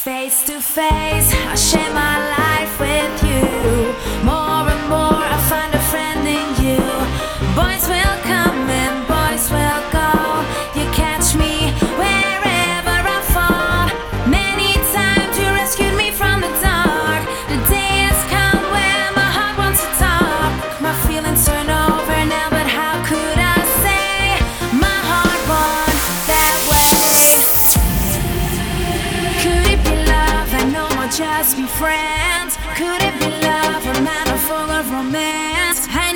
Face to face, I share my life with you. More and more, I find a friend in you. Boys will come and boys will go. You catch me wherever I fall. Many times you rescued me from the dark. The day has come when my heart wants to talk. My feelings turn over now, but how could I say my heart won't that way? Could it be love? I know we'll just be friends. Could it be love? A man full of romance.